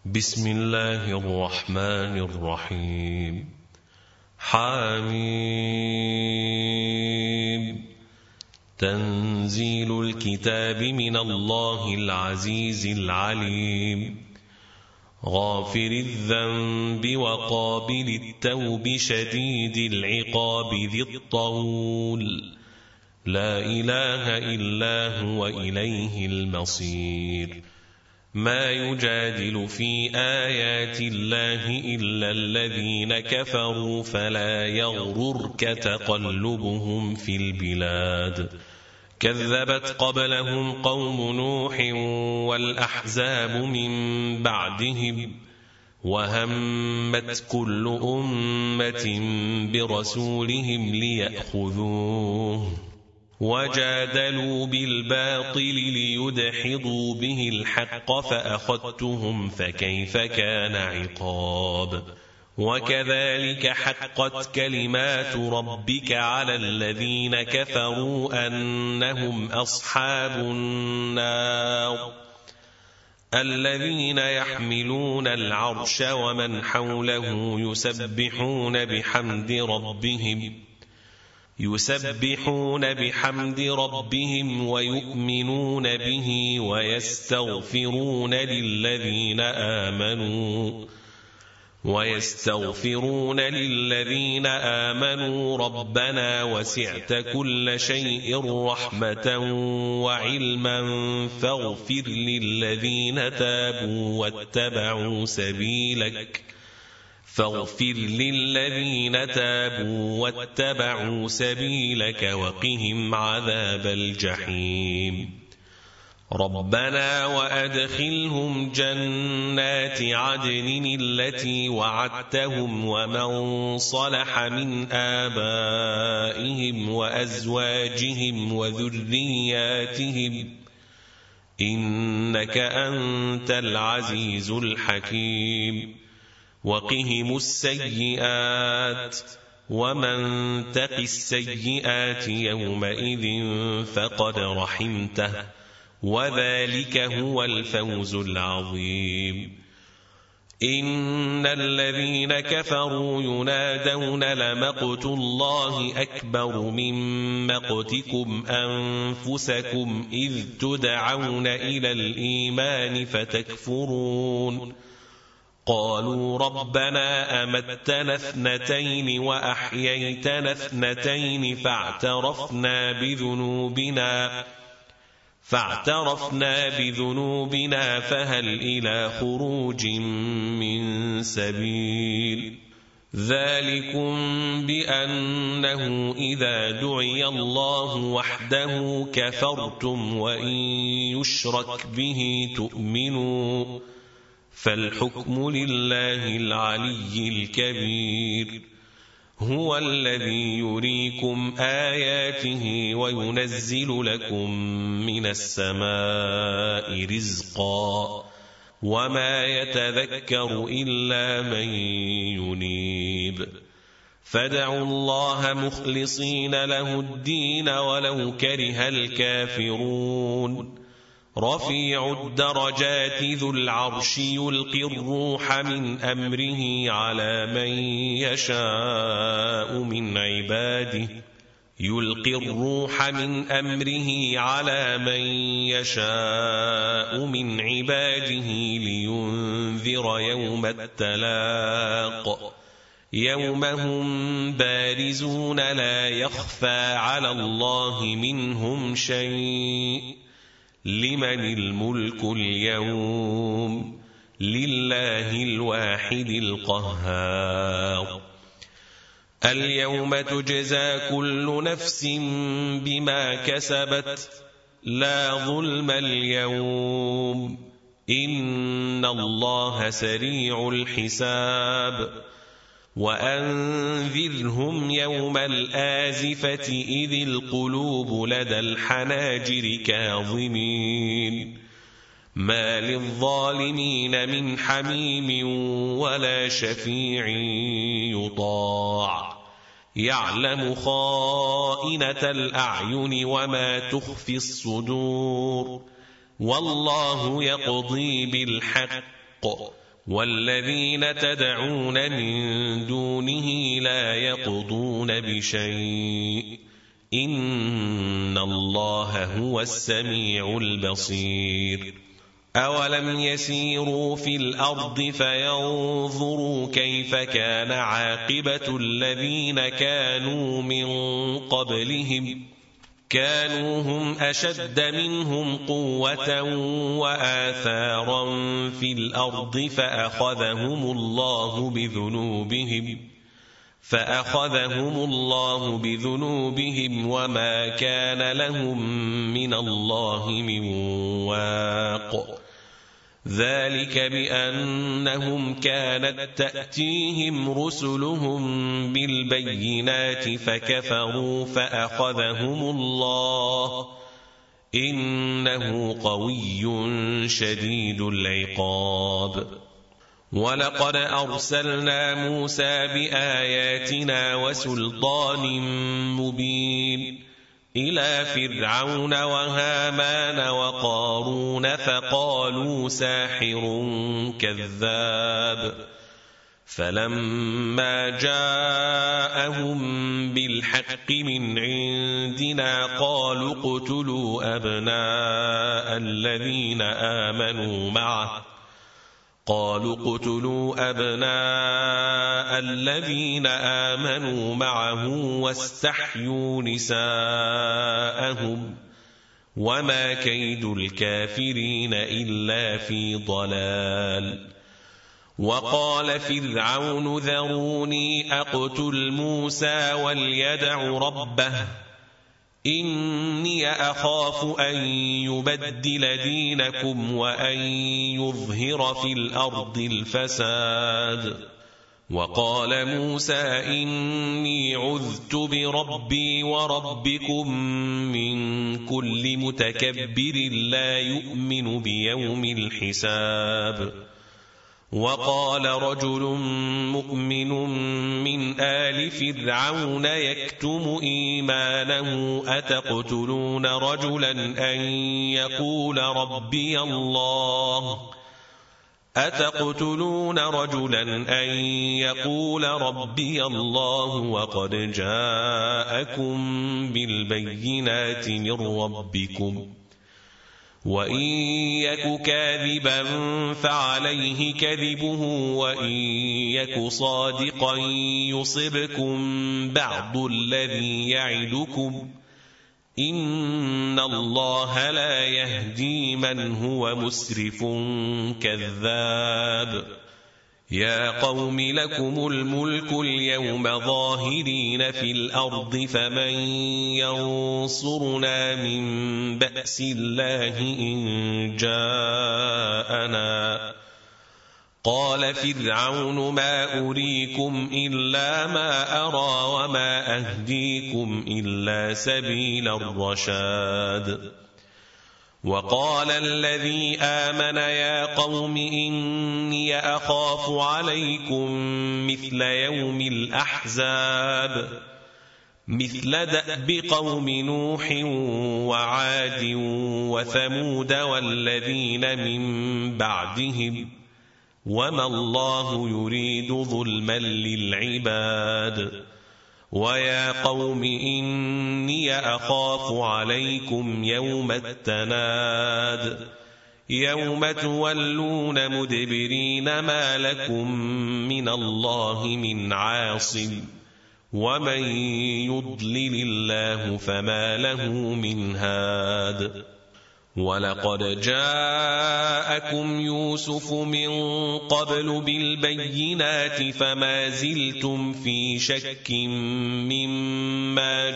بسم الله الرحمن الرحيم. حميم. تنزيل الكتاب من الله العزيز العليم. غافر الذنب وقابل التوب شديد العقاب ذي الطول، لا إله إلا هو إليه المصير. ما يجادل في آيات الله إلا الذين كفروا فلا يغررك تقلبهم في البلاد. كذبت قبلهم قوم نوح والأحزاب من بعدهم، وهمت كل أمة برسولهم ليأخذوه، وجادلوا بالباطل ليدحضوا به الحق فأخذتهم فكيف كان عقاب. وكذلك حقت كلمات ربك على الذين كفروا أنهم أصحاب النار. الذين يحملون العرش ومن حوله يسبحون بحمد ربهم ويؤمنون به ويستغفرون للذين آمنوا ربنا وسعت كل شيء رحمة وعلما فاغفر للذين تابوا واتبعوا سبيلك وقهم عذاب الجحيم. ربنا وأدخلهم جنات عدن التي وعدتهم ومن صلح من آبائهم وأزواجهم وذرياتهم إنك أنت العزيز الحكيم. وقهم السيئات ومن تق السيئات يومئذ فقد رحمته وذلك هو الفوز العظيم. إن الذين كفروا ينادون لمقت الله أكبر من مقتكم أنفسكم إذ تدعون إلى الإيمان فتكفرون. قالوا ربنا أمتنا اثنتين وأحييتنا اثنتين فاعترفنا بذنوبنا فهل إلى خروج من سبيل. ذلكم بأنه إذا دعي الله وحده كفرتم وإن يشرك به تؤمنوا، فالحكم لله العلي الكبير. هو الذي يريكم آياته وينزل لكم من السماء رزقا، وما يتذكر إلا من ينيب. فادعوا الله مخلصين له الدين ولو كره الكافرون. رفيع الدرجات ذو العرش يلقي الروح من أمره على من يشاء من عباده لينذر يوم التلاق، يوم هم بارزون لا يخفى على الله منهم شيء. لمن الملك اليوم؟ لله الواحد القهار. اليوم تجزى كل نفس بما كسبت لا ظلم اليوم، إن الله سريع الحساب. وأنذرهم يوم الآزفة إذ القلوب لدى الحناجر كاظمين، ما للظالمين من حميم ولا شفيع يطاع. يعلم خائنة الأعين وما تخفي الصدور، والله يقضي بالحق والذين تدعون من دونه لا يقضون بشيء إن الله هو السميع البصير أولم يسيروا في الأرض فينظروا كيف كان عاقبة الذين كانوا من قبلهم كانوا هم أشد منهم قوة وآثارا في الأرض فأخذهم الله بذنوبهم وما كان لهم من الله من واق ذلك بأنهم كانت تأتيهم رسلهم بالبينات فكفروا فأخذهم الله إنه قوي شديد العقاب ولقد أرسلنا موسى بآياتنا وسلطان مبين إلى فرعون وهامان وقارون فقالوا ساحر كذاب فلما جاءهم بالحق من عندنا قالوا اقتلوا أبناء الذين آمنوا معه واستحيوا نساءهم وما كيد الكافرين إلا في ضلال وقال فرعون ذروني أقتل موسى وليدع ربه إني أخاف أن يبدل دينكم وأن يظهر في الأرض الفساد وقال موسى إني عذت بربي وربكم من كل متكبر لا يؤمن بيوم الحساب وقال رجل مؤمن من آل فرعون يكتم إيمانه أتقتلون رجلا أن يقول ربي الله وقد جاءكم بالبينات من ربكم وإن يك كاذبا فعليه كذبه وإن يك صادقا يصبكم بعض الذي يعدكم إن الله لا يهدي من هو مسرف كذاب يا قوم لكم الملك اليوم ظاهرين في الأرض فمن ينصرنا من بأس الله إن جاءنا قال فرعون ما أريكم إلا ما أرى وما أهديكم إلا سبيل الرشاد وقال الذي آمن يا قوم إني أخاف عليكم مثل يوم الأحزاب مثل دأب قوم نوح وعاد وثمود والذين من بعدهم وما الله يريد ظلما للعباد ويا قوم إني أخاف عليكم يوم التناد يوم تولون مدبرين ما لكم من الله من عاصم ومن يضلل الله فما له من هاد ولقد جاءكم يوسف من قبل بالبينات فما زلتم في شك مما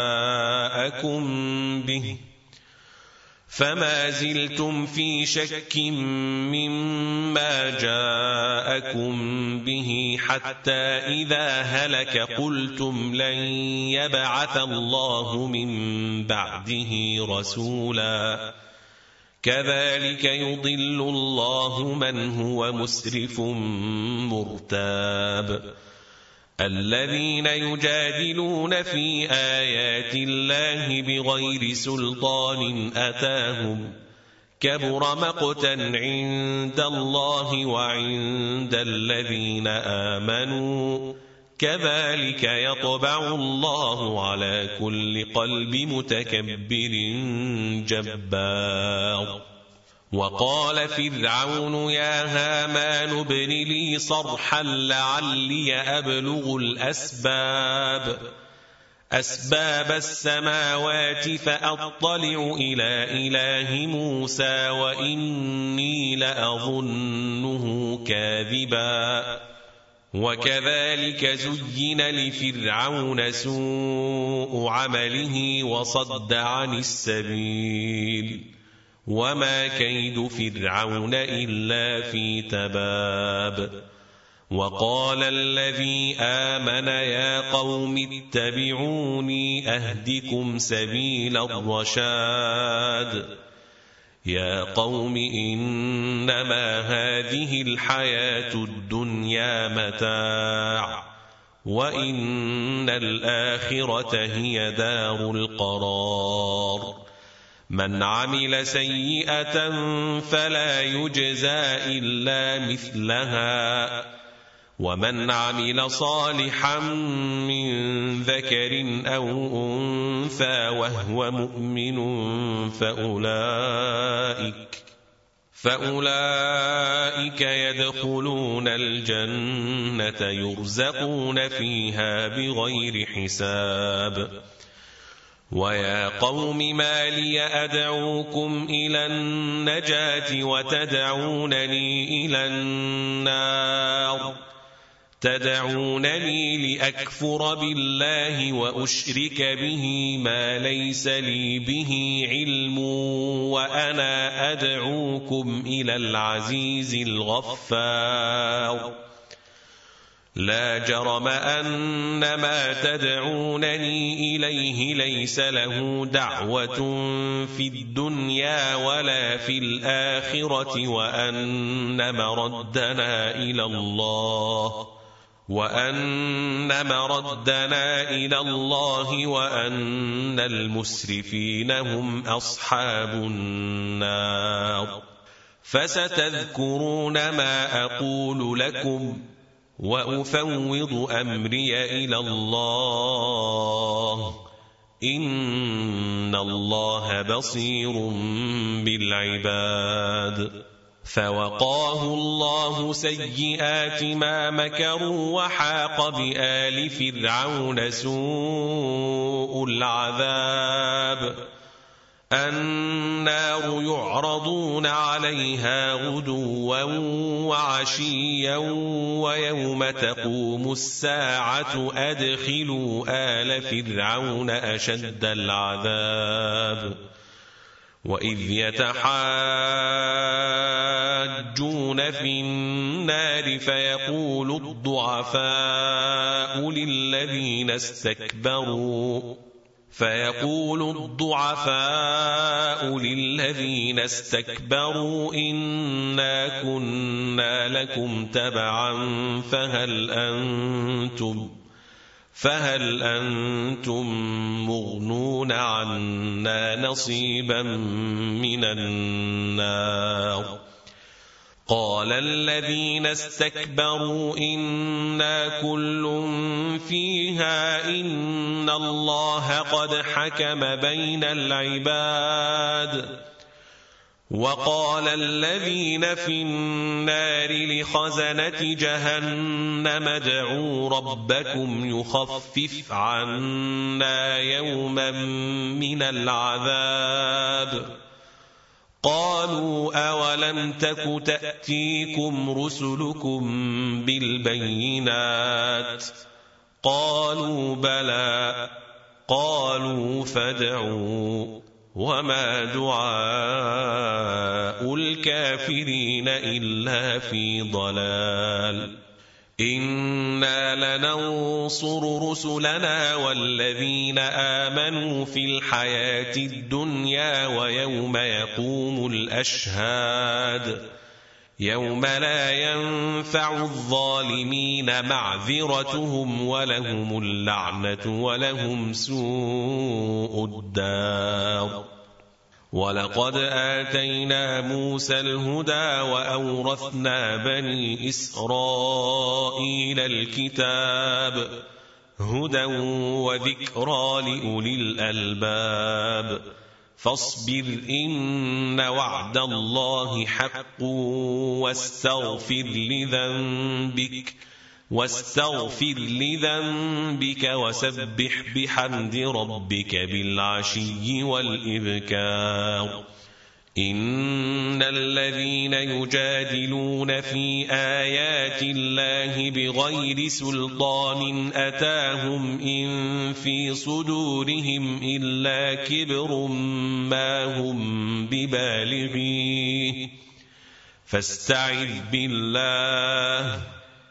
جاءكم به حتى إذا هلك قلتم لن يبعث الله من بعده رسولا كذلك يضل الله من هو مسرف مرتاب الذين يجادلون في آيات الله بغير سلطان أتاهم كبر مقتا عند الله وعند الذين آمنوا كذلك يطبع الله على كل قلب متكبر جبار. وقال فرعون يا هامان ابن لي صرحا لعلي أبلغ أسباب السماوات فأطلع إلى إله موسى وإني لأظنه كاذبا. وكذلك زين لفرعون سوء عمله وصد عن السبيل وما كيد فرعون إلا في تباب. وقال الذي آمن يا قوم اتبعوني أهدكم سبيل الرشاد. يا قوم إنما هذه الحياة الدنيا متاع وإن الآخرة هي دار القرار. من عمل سيئة فلا يجزى إلا مثلها ومن عمل صالحا من ذكر أو أنثى وهو مؤمن فأولئك يدخلون الجنة يرزقون فيها بغير حساب. ويا قوم ما لي أدعوكم إلى النجاة وتدعونني إلى النار تدعونني لأكفر بالله وأشرك به ما ليس لي به علم وأنا أدعوكم إلى العزيز الغفار. لا جرم أن ما تدعونني إليه ليس له دعوة في الدنيا ولا في الآخرة وأن مردنا إلى الله وأن المسرفين هم أصحاب النار. فستذكرون ما أقول لكم وأفوض أمري إلى الله إن الله بصير بالعباد. فوقاه الله سيئات ما مكروا وحاق بآل فرعون سوء العذاب. النار يعرضون عليها غدوا وعشيا ويوم تقوم الساعة أدخلوا آل فرعون أشد العذاب. وإذ يتحاجون في النار فيقول الضعفاء للذين استكبروا إنا كنا لكم تبعا فهل أنتم مغنون عنا نصيبا من النار. قال الذين استكبروا إنا كل فيها إن الله قد حكم بين العباد. وقال الذين في النار لخزنة جهنم ادعوا ربكم يخفف عنا يوما من العذاب. قالوا أولم تك تأتيكم رسلكم بالبينات قالوا بلى قالوا فادعوا وما دعاء الكافرين إلا في ضلال. إنا لننصر رسلنا والذين آمنوا في الحياة الدنيا ويوم يقوم الأشهاد يوم لا ينفع الظالمين معذرتهم ولهم اللعنة ولهم سوء الدار. ولقد آتينا موسى الهدى وأورثنا بني إسرائيل الكتاب هدى وذكرى لأولي الألباب فاصبر إن وعد الله حق واستغفر لذنبك وسبح بحمد ربك بالعشي والإبكار إن الذين يجادلون في آيات الله بغير سلطان أتاهم إن في صدورهم إلا كبر ما هم ببالغيه فاستعذ بالله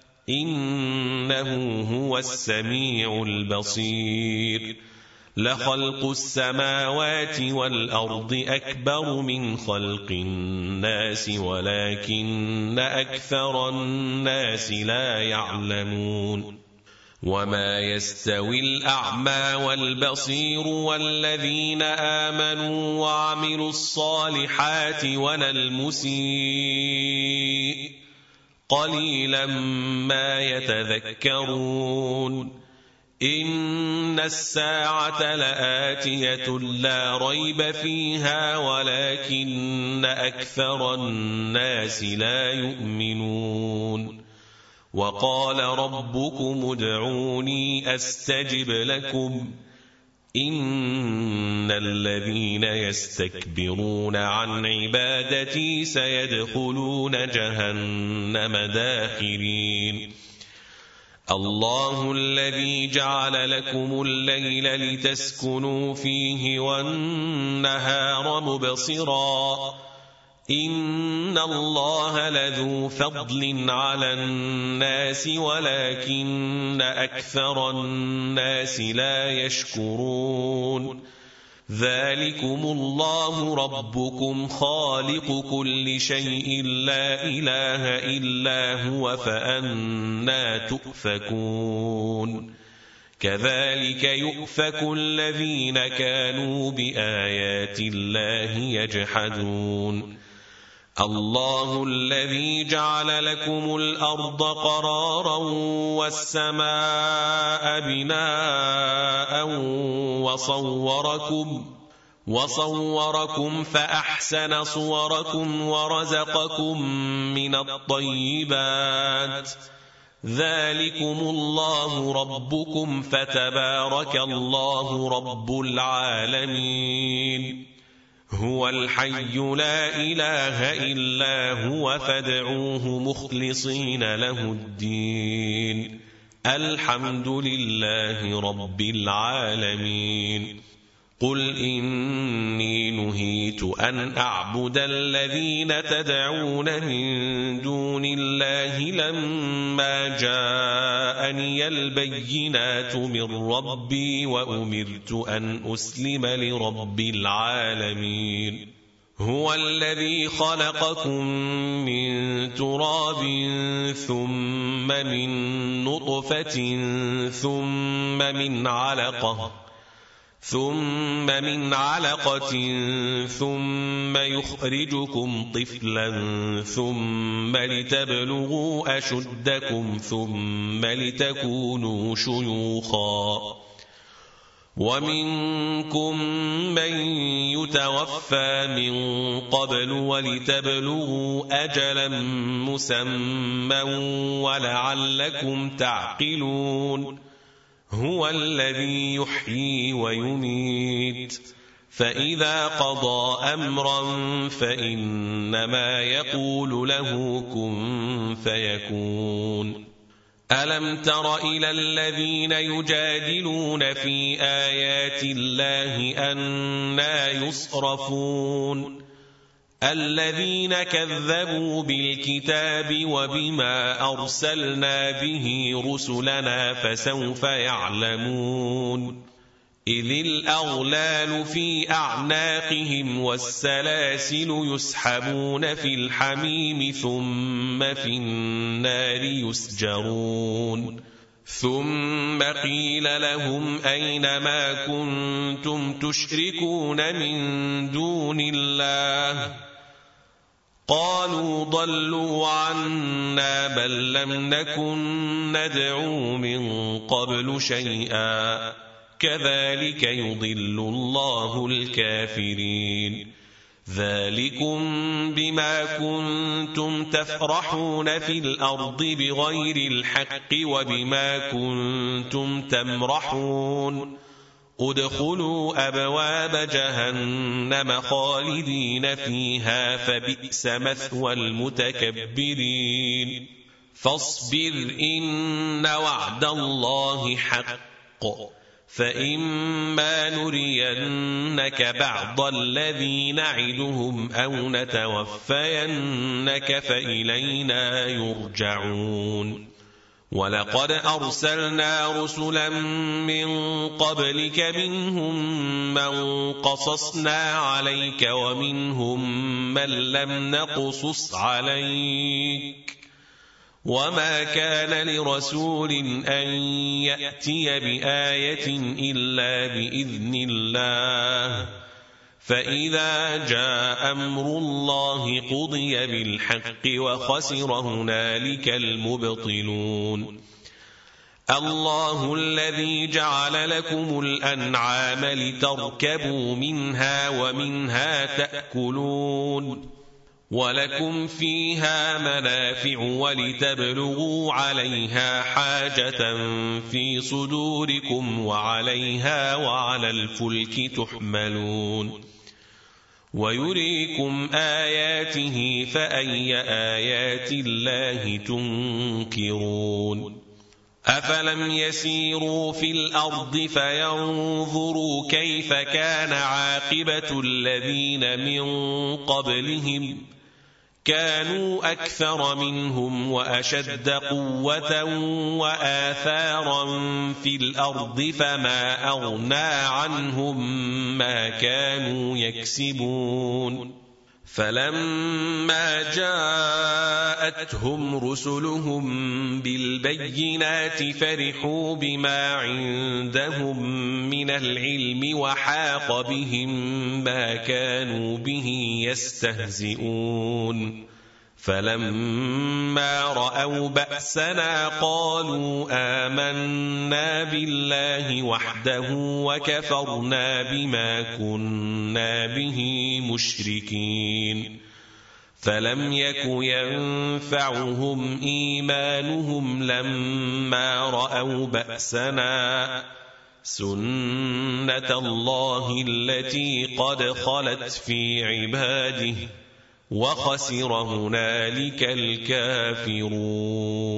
إنه هو السميع البصير لخلق السماوات والأرض أكبر من خلق الناس ولكن أكثر الناس لا يعلمون وما يستوي الأعمى والبصير والذين آمنوا وعملوا الصالحات ولا المسيء قليلا ما يتذكرون إن الساعة لآتية لا ريب فيها ولكن أكثر الناس لا يؤمنون وقال ربكم ادعوني أستجب لكم إن الذين يستكبرون عن عبادتي سيدخلون جهنم داخرين الله الذي جعل لكم الليل لتسكنوا فيه والنهار مبصرا إن الله لذو فضل على الناس ولكن أكثر الناس لا يشكرون ذلكم الله ربكم خالق كل شيء لا إله إلا هو فأنى تؤفكون كذلك يؤفك الذين كانوا بآيات الله يجحدون الله الذي جعل لكم الأرض قرارا والسماء بناء وصوركم فأحسن صوركم ورزقكم من الطيبات ذلكم الله ربكم فتبارك الله رب العالمين هو الحي لا إله إلا هو فادعوه مخلصين له الدين الحمد لله رب العالمين قل إني نهيت أن أعبد الذين تدعون من دون الله لما جاءني البينات من ربي وأمرت أن أسلم لرب العالمين هو الذي خلقكم من تراب ثم من نطفة ثم من علقة ثم يخرجكم طفلا ثم لتبلغوا أشدكم ثم لتكونوا شيوخا ومنكم من يتوفى من قبل ولتبلغوا أجلا مسمى ولعلكم تعقلون هو الذي يحيي ويميت فإذا قضى أمرا فإنما يقول له كن فيكون ألم تر إلى الذين يجادلون في آيات الله أنى يصرفون الذين كذبوا بالكتاب وبما أرسلنا به رسلنا فسوف يعلمون إذ الأغلال في أعناقهم والسلاسل يسحبون في الحميم ثم في النار يسجرون ثم قيل لهم أين ما كنتم تشركون من دون الله قالوا ضلوا عنا بل لم نكن ندعو من قبل شيئا كذلك يضل الله الكافرين ذلكم بما كنتم تفرحون في الأرض بغير الحق وبما كنتم تمرحون ادخلوا أبواب جهنم خالدين فيها فبئس مثوى المتكبرين فاصبر إن وعد الله حق فإما نرينك بعض الذي نعدهم أو نتوفينك فإلينا يرجعون ولقد أرسلنا رسلا من قبلك منهم من قصصنا عليك ومنهم من لم نقصص عليك وما كان لرسول أن يأتي بآية إلا بإذن الله فإذا جاء أمر الله قضي بالحق وخسر هنالك المبطلون الله الذي جعل لكم الأنعام لتركبوا منها ومنها تأكلون ولكم فيها منافع ولتبلغوا عليها حاجة في صدوركم وعليها وعلى الفلك تحملون ويريكم آياته فأي آيات الله تنكرون أفلم يسيروا في الأرض فينظروا كيف كان عاقبة الذين من قبلهم كانوا أكثر منهم وأشد قوة وآثارا في الأرض فما أغنى عنهم ما كانوا يكسبون فلما جاءتهم رسلهم بالبينات فرحوا بما عندهم من العلم وحاق بهم ما كانوا به يستهزئون فلما رأوا بأسنا قالوا آمنا بالله وحده وكفرنا بما كنا به مشركين فلم يك ينفعهم إيمانهم لما رأوا بأسنا سنة الله التي قد خلت في عباده وخسر هنالك الكافرون